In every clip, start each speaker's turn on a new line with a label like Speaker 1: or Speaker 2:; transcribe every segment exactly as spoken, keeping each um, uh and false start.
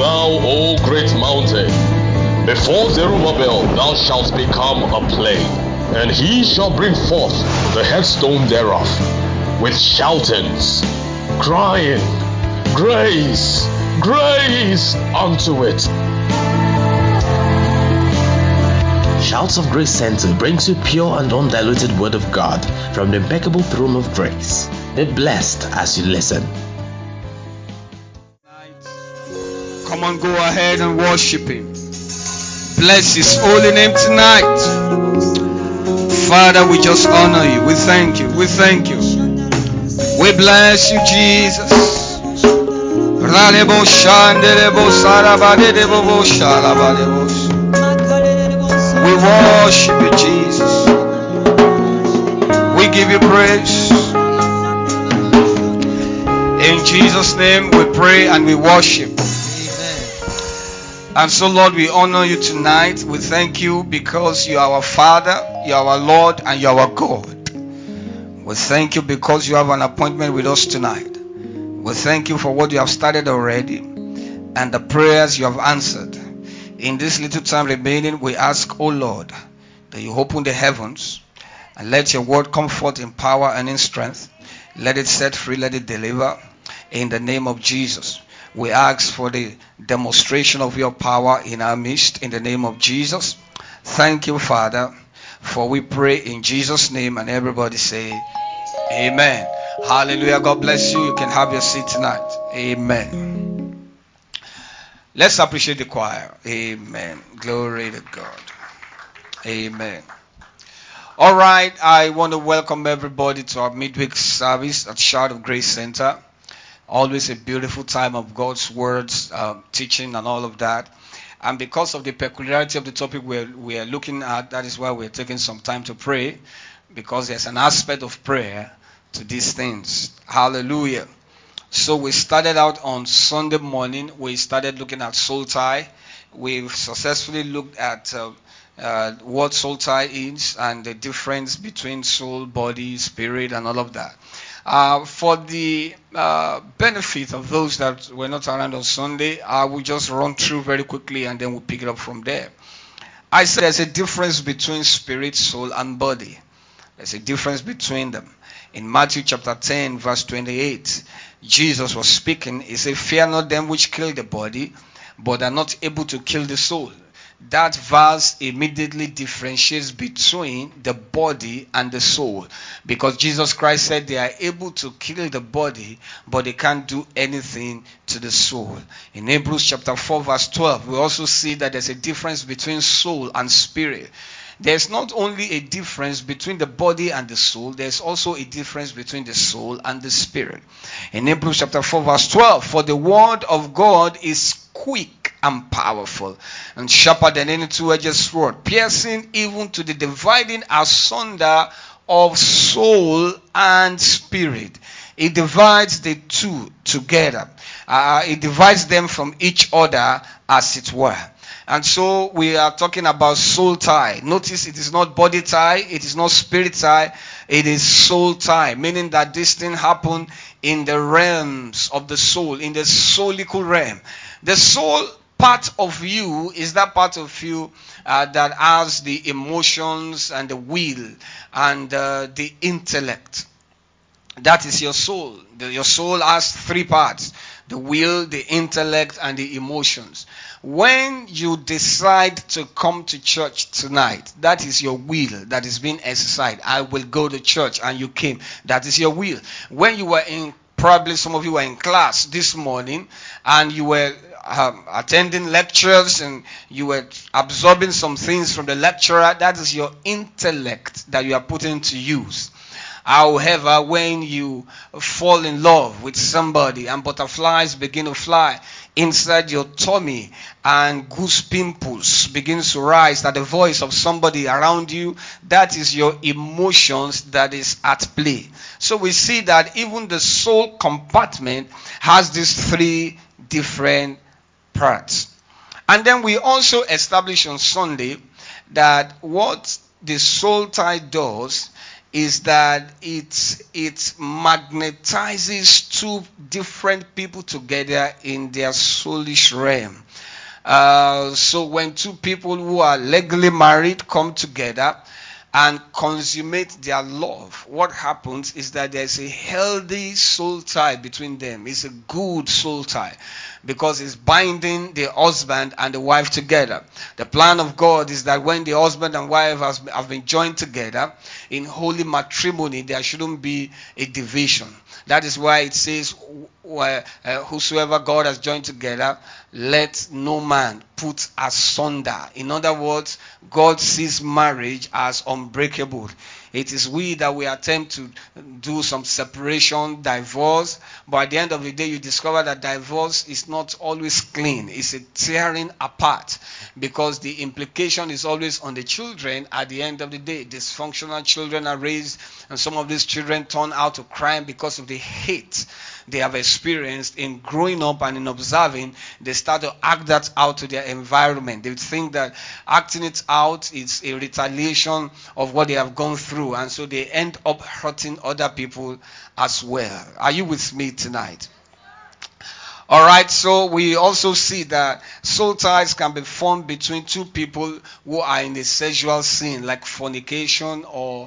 Speaker 1: now, O great mountain. Before Zerubbabel thou shalt become a plain, and he shall bring forth the headstone thereof, with shoutings, crying, Grace, grace unto it.
Speaker 2: Shouts of Grace Center brings you pure and undiluted Word of God from the impeccable throne of grace. Be blessed as you listen.
Speaker 3: Come on, go ahead and worship Him. Bless His holy name tonight. Father, we just honor You. We thank You. We thank You. We bless You, Jesus. We worship You, Jesus. We give You praise. In Jesus' name we pray and we worship. And so, Lord, we honor You tonight. We thank You because You are our Father, You are our Lord, and You are our God. We thank You because You have an appointment with us tonight. We thank You for what You have started already and the prayers You have answered. In this little time remaining, we ask, O Lord, that You open the heavens and let Your word come forth in power and in strength. Let it set free, let it deliver. In the name of Jesus, we ask for the demonstration of Your power in our midst. In the name of Jesus, thank You, Father, for we pray in Jesus' name, and everybody say Amen. Hallelujah. God bless you. You can have your seat tonight. Amen. Let's appreciate the choir. Amen. Glory to God. Amen. All right. I want to welcome everybody to our midweek service at Shout of Grace Center. Always a beautiful time of God's words, um, teaching and all of that. And because of the peculiarity of the topic we're, we're looking at, that is why we're taking some time to pray, because there's an aspect of prayer to these things. Hallelujah. So we started out on Sunday morning. We started looking at soul tie. We've successfully looked at uh, uh, what soul tie is and the difference between soul, body, spirit, and all of that. Uh, for the uh, benefit of those that were not around on Sunday, I will just run through very quickly and then we'll pick it up from there. I said there's a difference between spirit, soul, and body. There's a difference between them. In Matthew chapter ten, verse twenty-eight, Jesus was speaking. He said, Fear not them which kill the body, but are not able to kill the soul. That verse immediately differentiates between the body and the soul, because Jesus Christ said they are able to kill the body, but they can't do anything to the soul. In Hebrews chapter four, verse twelve, we also see that there's a difference between soul and spirit. There's not only a difference between the body and the soul, there's also a difference between the soul and the spirit. In Hebrews chapter four, verse twelve, for the word of God is quick and powerful, and sharper than any two-edged sword, piercing even to the dividing asunder of soul and spirit. It divides the two together. Uh, it divides them from each other, as it were. And so we are talking about soul tie. Notice it is not body tie, it is not spirit tie, it is soul tie, meaning that this thing happened in the realms of the soul, in the soulical realm. The soul part of you is that part of you uh, that has the emotions and the will and uh, the intellect. That is your soul. The, your soul has three parts: the will, the intellect, and the emotions. When you decide to come to church tonight, that is your will that is being exercised. I will go to church, and you came. That is your will. When you were in, probably some of you were in class this morning, and you were um, attending lectures, and you were absorbing some things from the lecturer. That is your intellect that you are putting to use. However, when you fall in love with somebody and butterflies begin to fly inside your tummy and goose pimples begin to rise at the voice of somebody around you, that is your emotions that is at play. So we see that even the soul compartment has these three different parts. And then we also established on Sunday that what the soul tie does is that it it magnetizes two different people together in their soulish realm. Uh, so when two people who are legally married come together and consummate their love, what happens is that there's a healthy soul tie between them. It's a good soul tie because it's binding the husband and the wife together. The plan of God is that when the husband and wife has, have been joined together in holy matrimony, there shouldn't be a division. That is why it says, uh, whosoever God has joined together, let no man put asunder. In other words, God sees marriage as unbreakable. It is we that we attempt to do some separation, divorce, but at the end of the day, you discover that divorce is not always clean. It's a tearing apart because the implication is always on the children. At the end of the day, dysfunctional children are raised, and some of these children turn out to crime because of the hate they have experienced in growing up and in observing. They start to act that out to their environment. They think that acting it out is a retaliation of what they have gone through, and so they end up hurting other people as well. Are you with me tonight? All right, so we also see that soul ties can be formed between two people who are in a sexual sin, like fornication or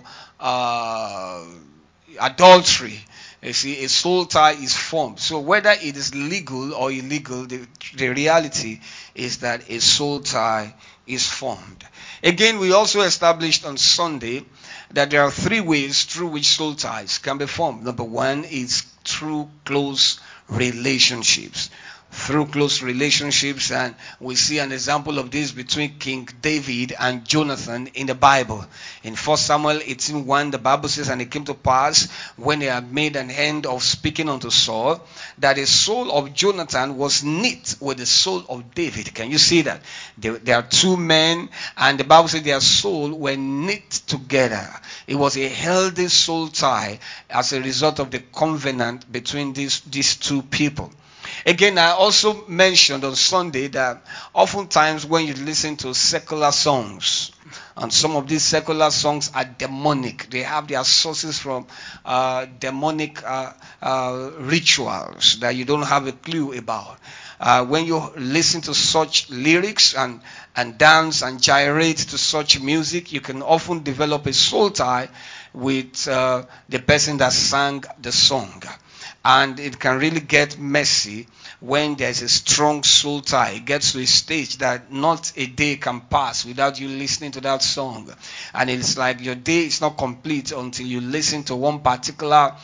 Speaker 3: uh, adultery. You see, a soul tie is formed. So whether it is legal or illegal, the, the reality is that a soul tie is formed. Again, we also established on Sunday that there are three ways through which soul ties can be formed. Number one is through close relationships. Through close relationships, and we see an example of this between King David and Jonathan in the Bible. In First Samuel eighteen one, the Bible says, and it came to pass when they had made an end of speaking unto Saul, that the soul of Jonathan was knit with the soul of David. Can you see that? There, there are two men, and the Bible says their soul were knit together. It was a healthy soul tie as a result of the covenant between these, these two people. Again, I also mentioned on Sunday that oftentimes when you listen to secular songs, and some of these secular songs are demonic. They have their sources from uh, demonic uh, uh, rituals that you don't have a clue about. Uh, when you listen to such lyrics and, and dance and gyrate to such music, you can often develop a soul tie with uh, the person that sang the song. And it can really get messy when there's a strong soul tie. It gets to a stage that not a day can pass without you listening to that song. And it's like your day is not complete until you listen to one particular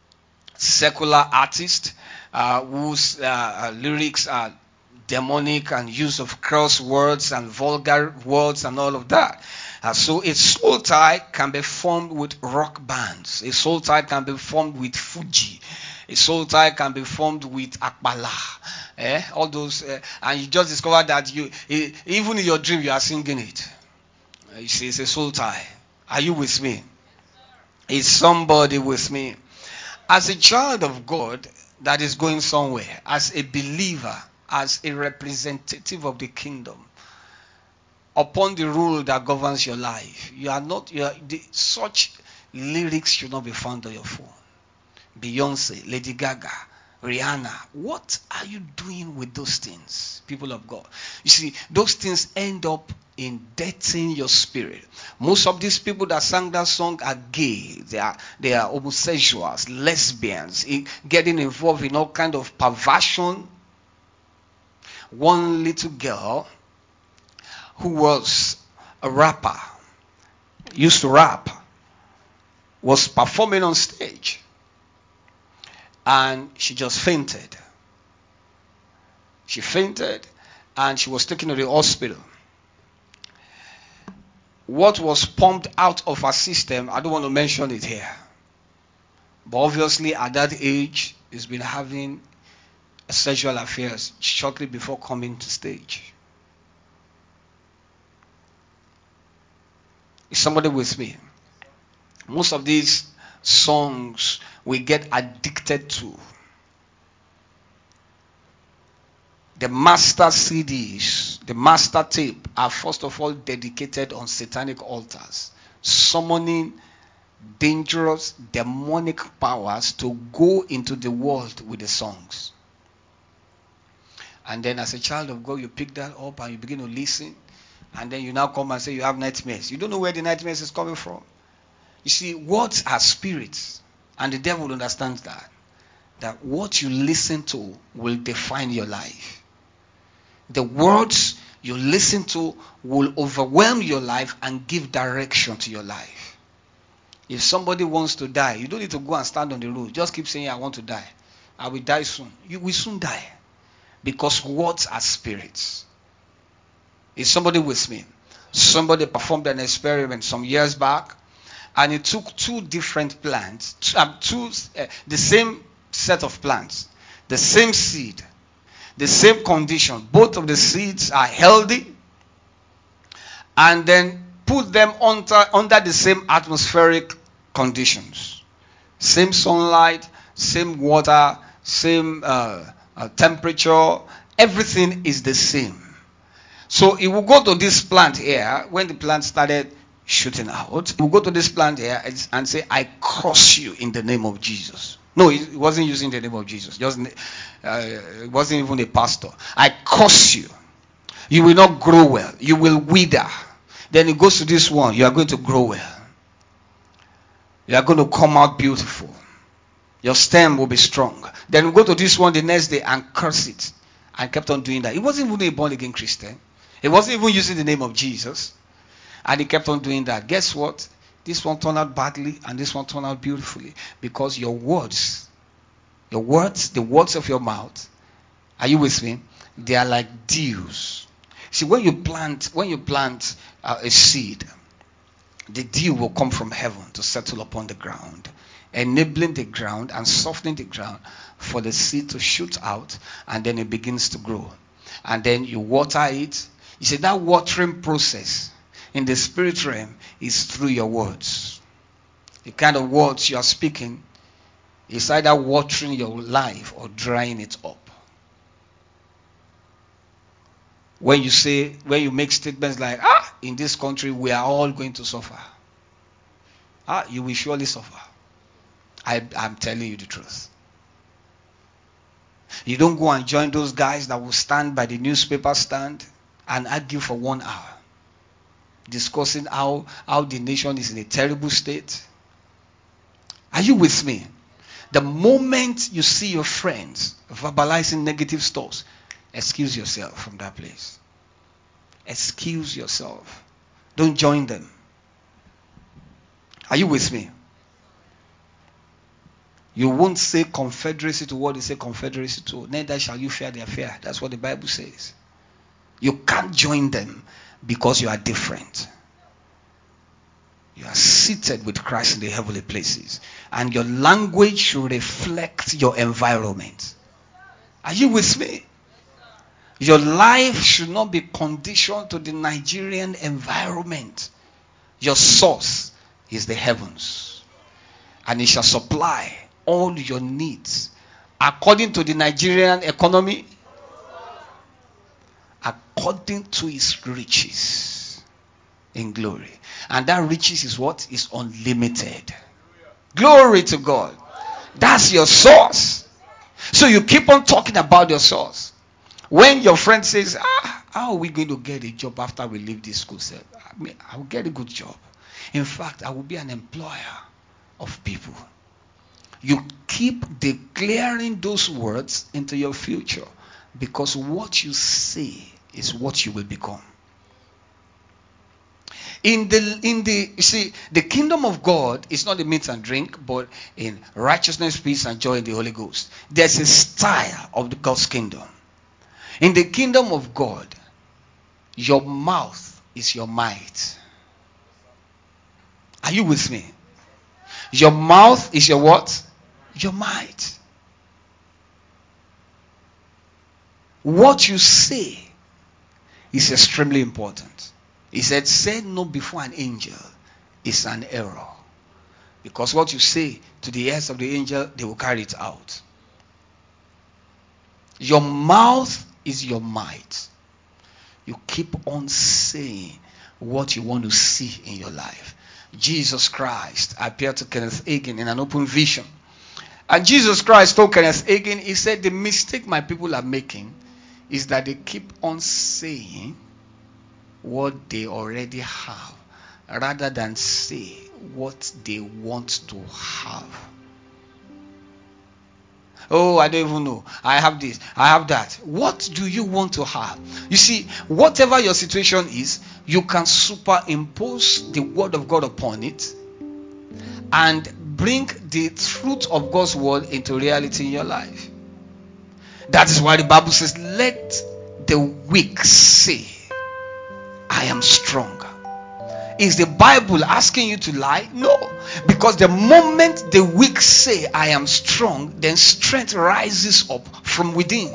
Speaker 3: secular artist uh, whose uh, lyrics are demonic and use of curse words and vulgar words and all of that. Uh, so a soul tie can be formed with rock bands. A soul tie can be formed with Fuji. A soul tie can be formed with Akbala. Eh? All those, uh, and you just discover that you, even in your dream, you are singing it. Uh, you see, it's a soul tie. Are you with me? Is somebody with me? As a child of God that is going somewhere, as a believer, as a representative of the kingdom, upon the rule that governs your life, you are not. You are, the, such lyrics should not be found on your phone. Beyonce, Lady Gaga, Rihanna. What are you doing with those things, people of God? You see, those things end up indebting your spirit. Most of these people that sang that song are gay. They are they are homosexuals, lesbians, in, getting involved in all kind of perversion. One little girl who was a rapper, used to rap, was performing on stage, and she just fainted. She fainted, and she was taken to the hospital. What was pumped out of her system, I don't want to mention it here, but obviously at that age, she's been having sexual affairs shortly before coming to stage. Is somebody with me? Most of these songs we get addicted to. The master C Ds, the master tape are first of all dedicated on satanic altars, summoning dangerous demonic powers to go into the world with the songs. And then as a child of God, you pick that up and you begin to listen. And then you now come and say you have nightmares. You don't know where the nightmares is coming from. You see, words are spirits. And the devil understands that. That what you listen to will define your life. The words you listen to will overwhelm your life and give direction to your life. If somebody wants to die, you don't need to go and stand on the road. Just keep saying, I want to die. I will die soon. You will soon die. Because words are spirits. Is somebody with me? Somebody performed an experiment some years back, and it took two different plants, two, um, two uh, the same set of plants, the same seed, the same condition. Both of the seeds are healthy, and then put them under, under the same atmospheric conditions. Same sunlight, same water, same uh, uh, temperature, everything is the same. So it will go to this plant here. When the plant started shooting out, it will go to this plant here and, and say, I curse you in the name of Jesus. No, it wasn't using the name of Jesus. Just, uh, it wasn't even a pastor. I curse you. You will not grow well. You will wither. Then it goes to this one. You are going to grow well. You are going to come out beautiful. Your stem will be strong. Then we go to this one the next day and curse it. And kept on doing that. He wasn't even a born again Christian. He wasn't even using the name of Jesus. And he kept on doing that. Guess what? This one turned out badly and this one turned out beautifully. Because your words, your words, the words of your mouth, are you with me? They are like dews. See, when you plant, when you plant uh, a seed, the dew will come from heaven to settle upon the ground, enabling the ground and softening the ground for the seed to shoot out, and then it begins to grow. And then you water it. You see, that watering process in the spirit realm is through your words. The kind of words you are speaking is either watering your life or drying it up. When you say, when you make statements like, ah, in this country we are all going to suffer. Ah, you will surely suffer. I, I'm telling you the truth. You don't go and join those guys that will stand by the newspaper stand and argue for one hour, discussing how, how the nation is in a terrible state. Are you with me? The moment you see your friends verbalizing negative stuff, excuse yourself from that place. Excuse yourself. Don't join them. Are you with me? You won't say confederacy to what they say confederacy to. Neither shall you fear their fear. That's what the Bible says. You can't join them because you are different. You are seated with Christ in the heavenly places. And your language should reflect your environment. Are you with me? Your life should not be conditioned to the Nigerian environment. Your source is the heavens. And it shall supply all your needs according to the Nigerian economy, according to its riches in glory. And that riches is what? Is unlimited. Glory to God. That's your source. So you keep on talking about your source. When your friend says, ah, how are we going to get a job after we leave this school? Say, I mean, I will get a good job. In fact, I will be an employer of people. You keep declaring those words into your future, because what you say is what you will become. In the in the you see, the kingdom of God is not the meat and drink, but in righteousness, peace, and joy in the Holy Ghost. There's a style of the God's kingdom. In the kingdom of God, your mouth is your might. Are you with me? Your mouth is your what? Your might. What you say is extremely important. He said, say no before an angel is an error. Because what you say to the ears of the angel, they will carry it out. Your mouth is your might. You keep on saying what you want to see in your life. Jesus Christ appeared to Kenneth Hagin in an open vision. And Jesus Christ told Kenneth Hagin, he said, the mistake my people are making is that they keep on saying what they already have rather than say what they want to have. Oh, I don't even know. I have this. I have that. What do you want to have? You see, whatever your situation is, you can superimpose the word of God upon it and bring the truth of God's word into reality in your life. That is why the Bible says, let the weak say, I am strong. Is the Bible asking you to lie? No. Because the moment the weak say, I am strong, then strength rises up from within.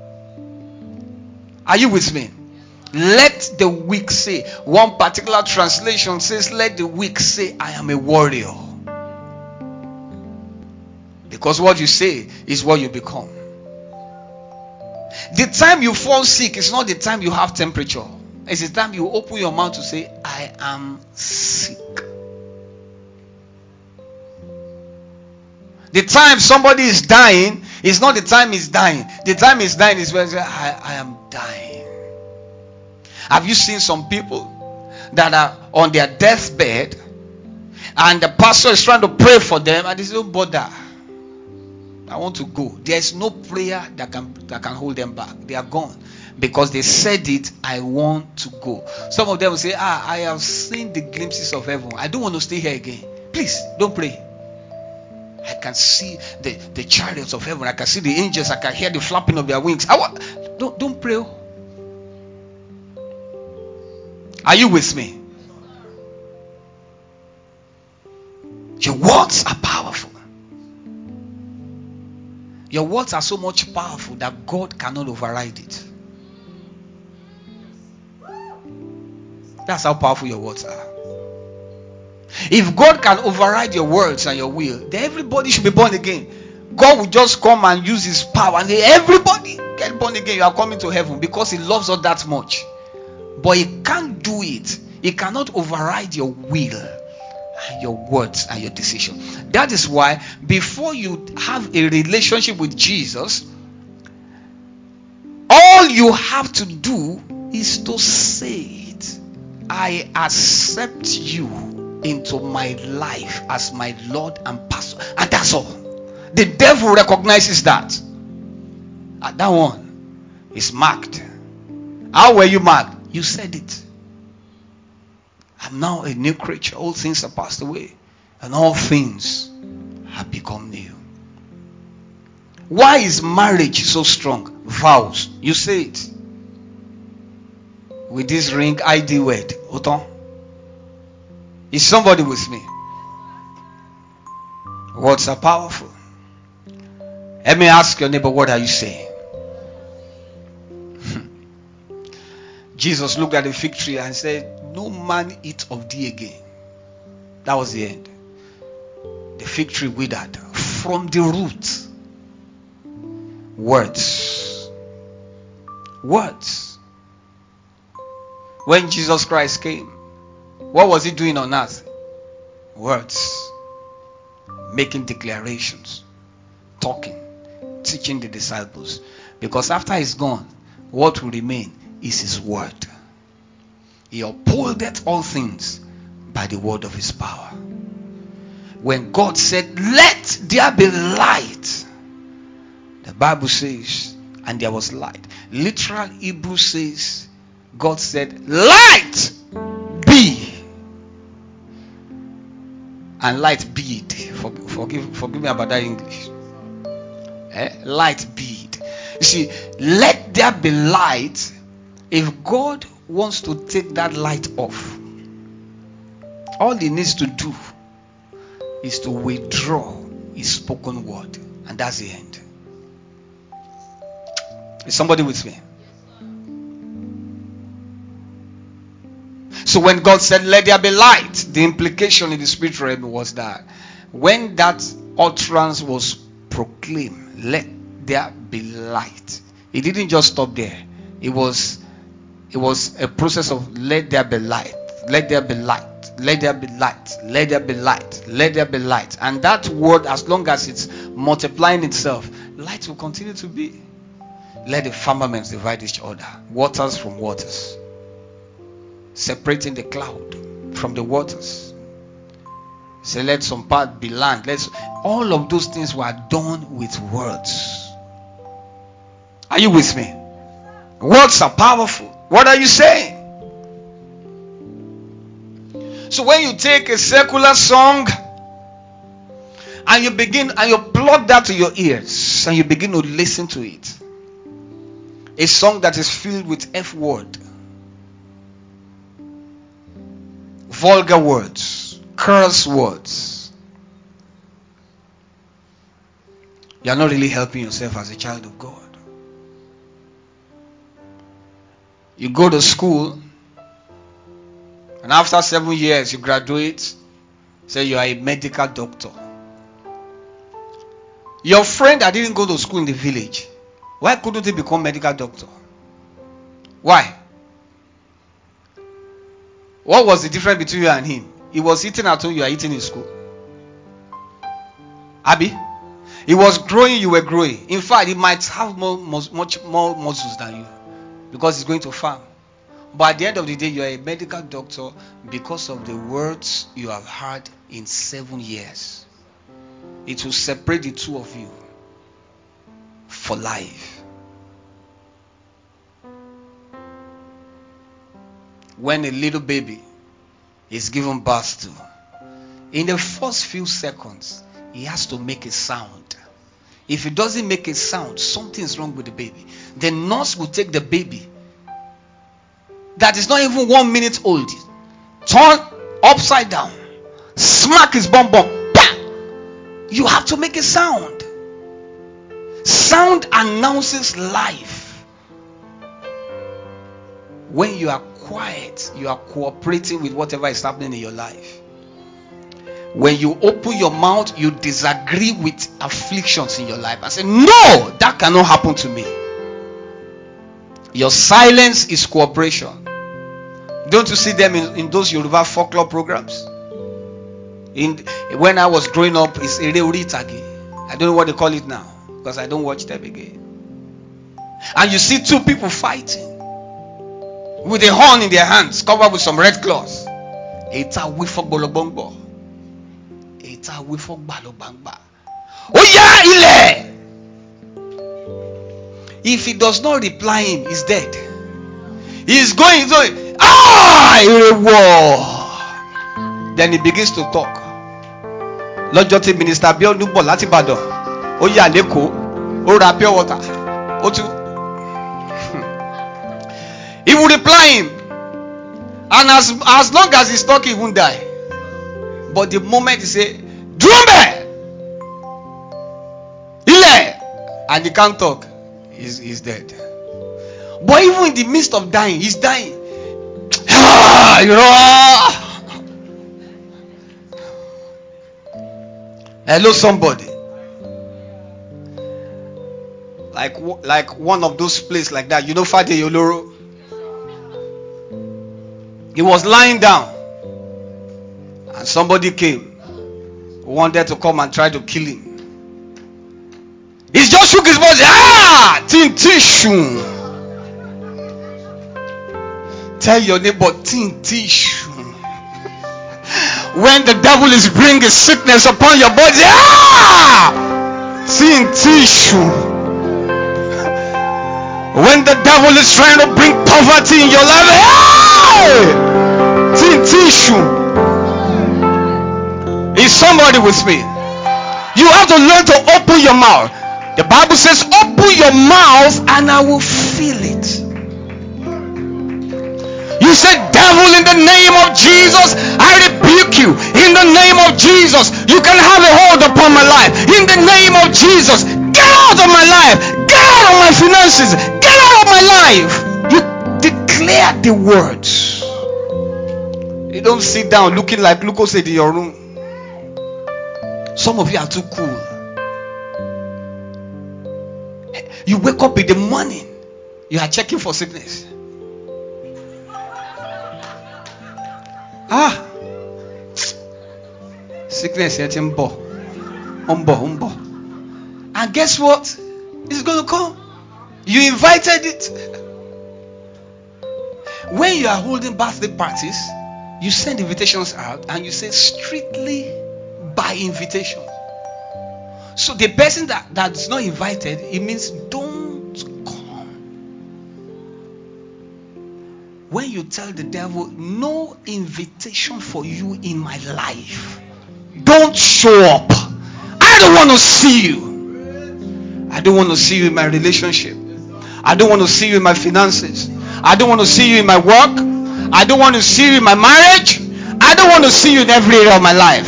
Speaker 3: Are you with me? Let the weak say. One particular translation says, let the weak say, I am a warrior. Because what you say is what you become. The time you fall sick is not the time you have temperature. It's the time you open your mouth to say, I am sick. The time somebody is dying is not the time he's dying. The time he's dying is when I, I am dying. Have you seen some people that are on their deathbed and the pastor is trying to pray for them and they say, don't bother, I want to go. There is no prayer that can that can hold them back. They are gone. Because they said it, I want to go. Some of them will say, ah, I have seen the glimpses of heaven. I don't want to stay here again. Please, don't pray. I can see the, the chariots of heaven. I can see the angels. I can hear the flapping of their wings. I want, don't, don't pray. Are you with me? Your words are powerful. Your words are so much powerful that God cannot override it. That's how powerful your words are. If God can override your words and your will, then everybody should be born again. God will just come and use his power and everybody get born again. You are coming to heaven because he loves us that much. But he can't do it. He cannot override your will and your words and your decision. That is why before you have a relationship with Jesus, all you have to do is to say it. I accept you into my life as my Lord and Pastor. And that's all. The devil recognizes that. And that one is marked. How were you marked? You said it. I'm now a new creature. All things are passed away. And all things have become new. Why is marriage so strong? Vows. You say it. With this ring, I D word. Autant. Is somebody with me? Words are powerful. Let me ask your neighbor, what are you saying? Jesus looked at the fig tree and said, no man eat of thee again. That was the end. The fig tree withered from the root. Words. Words. When Jesus Christ came, what was he doing on earth? Words. Making declarations. Talking. Teaching the disciples. Because after he's gone, what will remain is his word. He upholdeth all things by the word of his power. When God said, let there be light, the Bible says, and there was light. Literal Hebrew says, God said, light be. And light be it. For, forgive, forgive me about that English. Eh? Light be it. You see, let there be light. If God wants to take that light off, all he needs to do is to withdraw his spoken word. And that's the end. Is somebody with me? So when God said, let there be light, the implication in the spiritual realm was that when that utterance was proclaimed, let there be light, it didn't just stop there. It was it was a process of let there be light, let there be light, Let there be light. Let there be light. Let there be light. And that word, as long as it's multiplying itself, light will continue to be. Let the firmaments divide each other. Waters from waters. Separating the cloud from the waters. Say, let some part be land. Let's. All of those things were done with words. Are you with me? Words are powerful. What are you saying? So when you take a secular song and you begin and you plug that to your ears and you begin to listen to it, a song that is filled with F word, vulgar words, curse words, you are not really helping yourself as a child of God. You go to school, and after seven years you graduate, say you are a medical doctor. Your friend that didn't go to school in the village, why couldn't he become medical doctor? Why? What was the difference between you and him? He was eating at home, you are eating in school. Abi? He was growing, you were growing. In fact, he might have more, much more muscles than you because he's going to farm. But at the end of the day, you are a medical doctor because of the words you have heard in seven years. It will separate the two of you for life. When a little baby is given birth to, in the first few seconds, he has to make a sound. If he doesn't make a sound, something is wrong with the baby. The nurse will take the baby that is not even one minute old, turn upside down, smack his bum bum, bam! You have to make a sound. Sound announces life. When you are quiet, you are cooperating with whatever is happening in your life. When you open your mouth, you disagree with afflictions in your life and say, no, that cannot happen to me. Your silence is cooperation. Don't you see them in, in those Yoruba folklore programs? In when I was growing up, it's Ere Ori Itage. I don't know what they call it now because I don't watch them again. And you see two people fighting with a horn in their hands, covered with some red cloths. Eta wifok bolobongbo. Eta wifok balobangba. Oh yeah, ile. If he does not reply him, he's dead. He's going, he's going. Ah, war. Then he begins to talk. Lọ́jọ́ Minister Abiodun bọ̀ láti Ìbàdàn. Ó yà lẹ́kọ̀ọ́. Ó ra pure water. Ó tún. He will reply him. And as, as long as he's talking, he won't die. But the moment he say, Drumbe! Ile! And he can't talk, he's, he's dead. But even in the midst of dying, he's dying. Hello, somebody. Like, like one of those places like that. You know, Fade Yoloro. He was lying down, and somebody came, wanted to come and try to kill him. He just shook his body. Ah, tintishu. Tell your neighbor, tintishu. When the devil is bringing sickness upon your body, ah, tintishu. When the devil is trying to bring poverty in your life, hey, tintishu. Is somebody with me? You have to learn to open your mouth. The Bible says, open your mouth and I will fill it. You said, devil, in the name of Jesus, I rebuke you. In the name of Jesus, you can have a hold upon my life. In the name of Jesus, get out of my life. Get out of my finances. Get out of my life. You declare the words. You don't sit down looking like Luko said in your room. Some of you are too cool. You wake up in the morning, you are checking for sickness. Ah, Sickness yet umbo. Umbo, umbo. And guess what? It's going to come. You invited it. When you are holding birthday parties, you send invitations out and you say strictly by invitation. So the person that, that's not invited, it means don't come. When you tell the devil, no invitation for you in my life, don't show up. I don't want to see you. I don't want to see you in my relationship. I don't want to see you in my finances. I don't want to see you in my work. I don't want to see you in my marriage. I don't want to see you in every area of my life.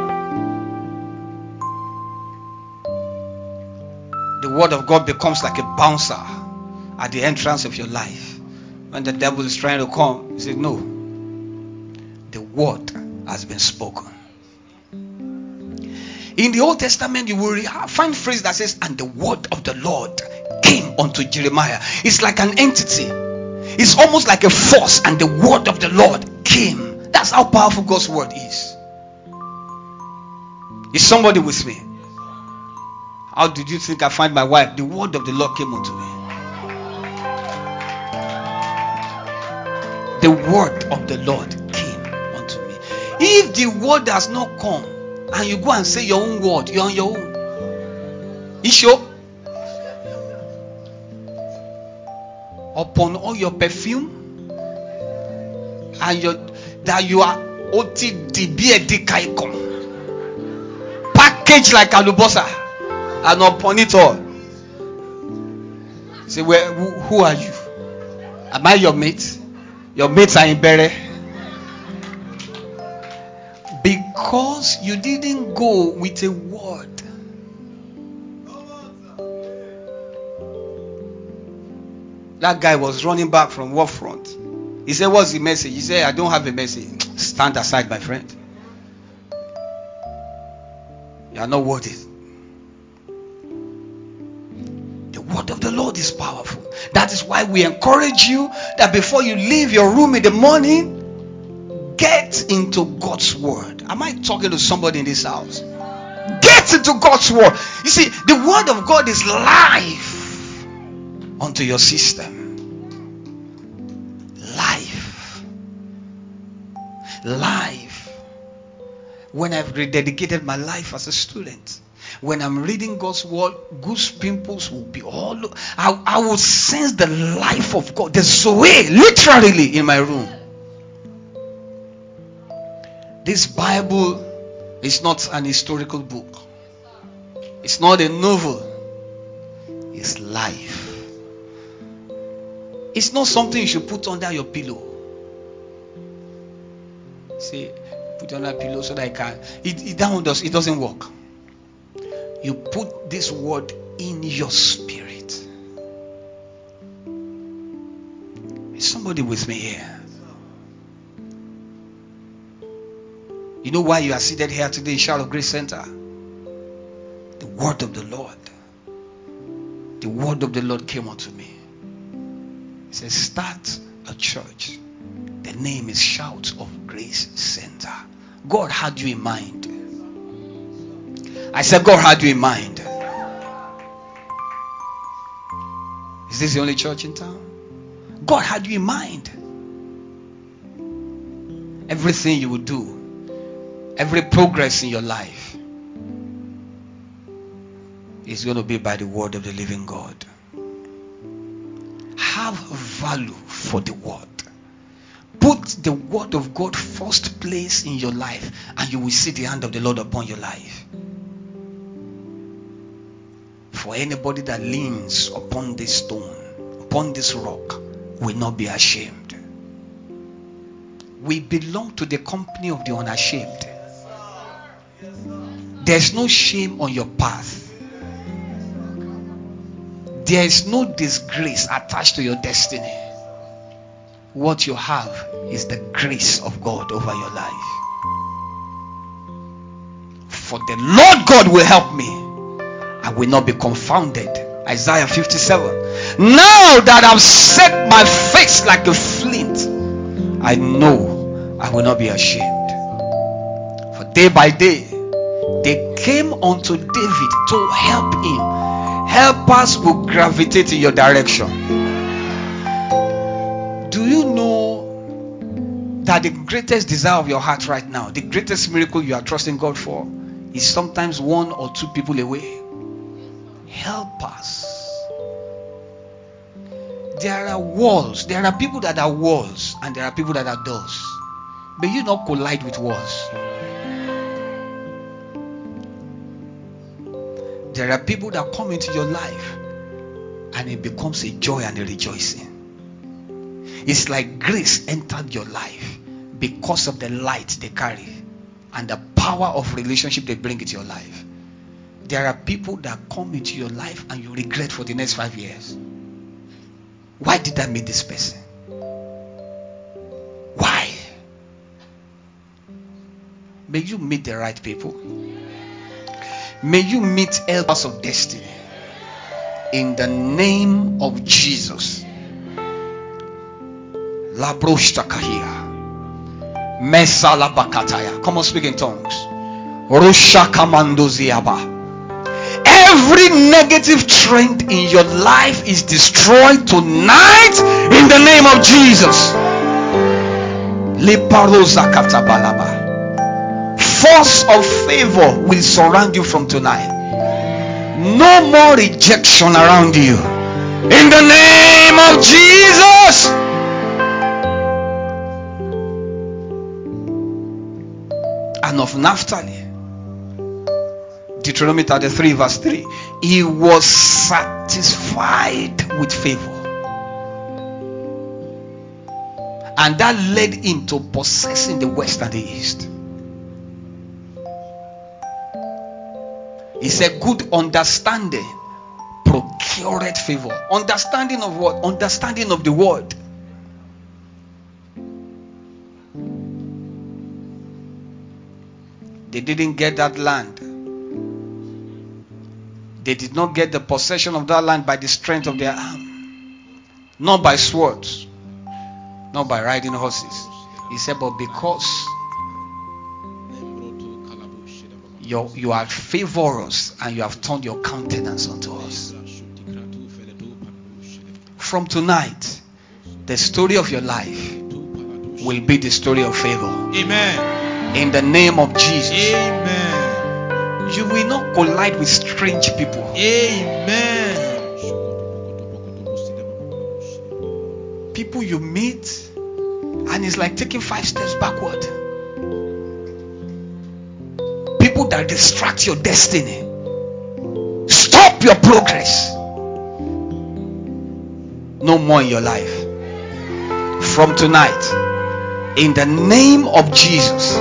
Speaker 3: The word of God becomes like a bouncer at the entrance of your life. When the devil is trying to come, you say, no. The word has been spoken. In the Old Testament, you will find a phrase that says, and the word of the Lord came unto Jeremiah. It's like an entity. It's almost like a force, and the word of the Lord came. That's how powerful God's word is. Is somebody with me? How did you think I find my wife? The word of the Lord came unto me. The word of the Lord came unto me. If the word has not come, and you go and say your own word, you're on your own. You sure? Upon all your perfume and your that you are O T D B edikaikom, packaged like alubosa, and upon it all, say, where who, who are you? Am I your mate? Your mates are in bere. Because you didn't go with a word. That guy was running back from war front. He said, what's the message? He said, I don't have a message. Stand aside, my friend. You are not worthy. The word of the Lord is powerful. That is why we encourage you that before you leave your room in the morning, get into God's word. Am I talking to somebody in this house? Get into God's word. You see, the word of God is life unto your system. Life. Life. When I've rededicated my life as a student, when I'm reading God's word, goose pimples will be all. I, I will sense the life of God, the Zoe, literally in my room. This Bible is not an historical book. It's not a novel. It's life. It's not something you should put under your pillow. See, put it under a pillow so that I can. It, it, that one does, it doesn't work. You put this word in your spirit. Is somebody with me here? You know why you are seated here today in Shout of Grace Center? The word of the Lord. The word of the Lord came unto me. It says, start a church. The name is Shout of Grace Center. God had you in mind. I said, God had you in mind. Is this the only church in town? God had you in mind. Everything you will do, every progress in your life is going to be by the word of the living God. Have value for the word. Put the word of God first place in your life, and you will see the hand of the Lord upon your life. For anybody that leans upon this stone, upon this rock, will not be ashamed. We belong to the company of the unashamed. There's no shame on your path. There is no disgrace attached to your destiny. What you have is the grace of God over your life. For the Lord God will help me. I will not be confounded. Isaiah fifty-seven. Now that I've set my face like a flint, I know I will not be ashamed. For day by day, They came unto David to help him. Helpers will gravitate in your direction. Do you know that the greatest desire of your heart right now, the greatest miracle you are trusting God for, is sometimes one or two people away? Helpers. There are walls. There are people that are walls, and there are people that are doors. May you not collide with walls. There are people that come into your life and it becomes a joy and a rejoicing. It's like grace entered your life because of the light they carry and the power of relationship they bring into your life. There are people that come into your life and you regret for the next five years. Why did I meet this person? Why? May you meet the right people. May you meet helpers of destiny. In the name of Jesus. Labroshtakahia. Mesalabakataya. Come on, speak in tongues. Roshakamandoziaba. Every negative trend in your life is destroyed tonight in the name of Jesus. Liparozakatabalaba. Force of favor will surround you from tonight. No more rejection around you. In the name of Jesus. And of Naphtali, Deuteronomy thirty-three verse three, he was satisfied with favor. And that led him to possessing the west and the east. He said, good understanding procured favor. Understanding of what? Understanding of the word. They didn't get that land. They did not get the possession of that land by the strength of their arm, not by swords, not by riding horses. He said, but because You, you are favorous and you have turned your countenance unto us. From tonight, the story of your life will be the story of favor.
Speaker 4: Amen.
Speaker 3: In the name of Jesus.
Speaker 4: Amen.
Speaker 3: You will not collide with strange people.
Speaker 4: Amen.
Speaker 3: People you meet and it's like taking five steps backward. People that distract your destiny, stop your progress. No more in your life. From tonight, in the name of Jesus.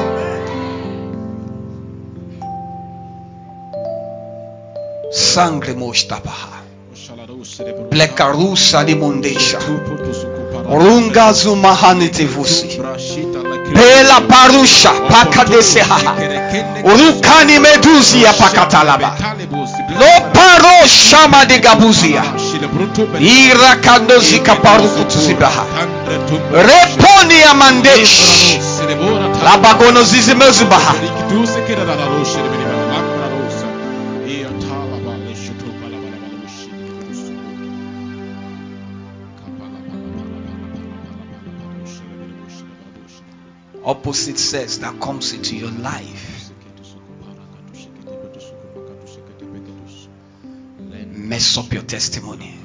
Speaker 3: Sangre moshtapaha. Blekarusa limondesha. Runga zumahanite vusi. Bela parusha pakadeseha. Urukani meduzia pakatalaba. Lo paro shama de gabuzia. Ira kandozi kaparuku tuzibaha. Reponi amandesh. Labagono zizimezubaha. Opposite sex that comes into your life mess up your testimony,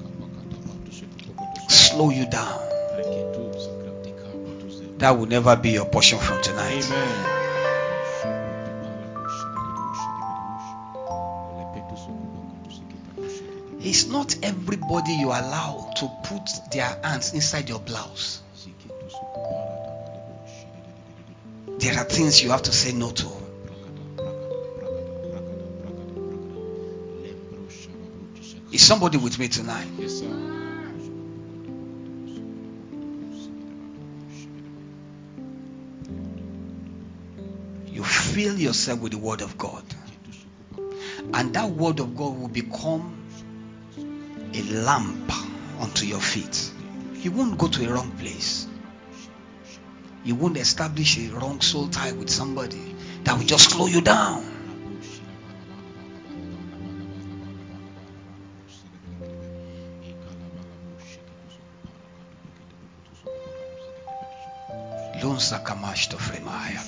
Speaker 3: slow you down. That will never be your portion from tonight.
Speaker 4: Amen.
Speaker 3: It's not everybody you allow to put their hands inside your blouse. There are things you have to say no to. Is somebody with me tonight?
Speaker 4: Yes, sir.
Speaker 3: You fill yourself with the word of God, and that word of God will become a lamp unto your feet. You won't go to a wrong place. You won't establish a wrong soul tie with somebody that will just slow you down. Lunsa kamash to fremaya.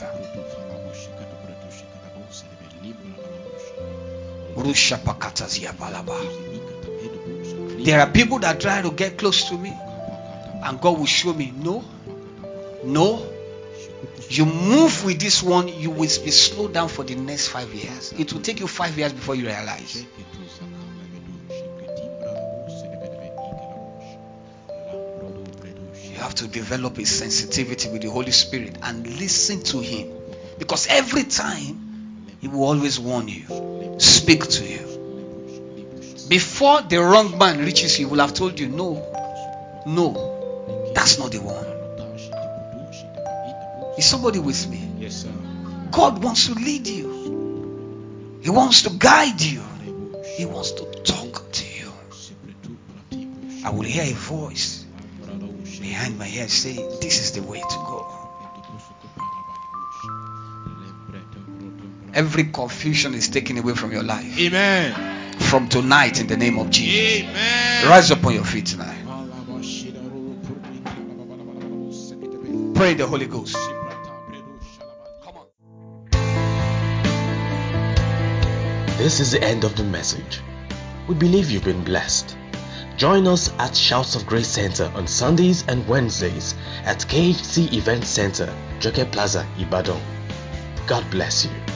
Speaker 3: Rusha pakatazia balaba. There are people that try to get close to me, and God will show me, no, no. You move with this one, you will be slowed down for the next five years. It will take you five years before you realize. You have to develop a sensitivity with the Holy Spirit and listen to Him, because every time He will always warn you, speak to you. Before the wrong man reaches you, He will have told you, no, no, that's not the one. Is somebody with me?
Speaker 4: Yes, sir.
Speaker 3: God wants to lead you. He wants to guide you. He wants to talk to you. I will hear a voice behind my head saying, this is the way to go. Every confusion is taken away from your life.
Speaker 4: Amen.
Speaker 3: From tonight, in the name of Jesus.
Speaker 4: Amen.
Speaker 3: Rise up on your feet tonight. Pray in the Holy Ghost. Come on.
Speaker 2: This is the end of the message. We believe you've been blessed. Join us at Shouts of Grace Center on Sundays and Wednesdays at K H C Event Center, Joke Plaza, Ibadan. God bless you.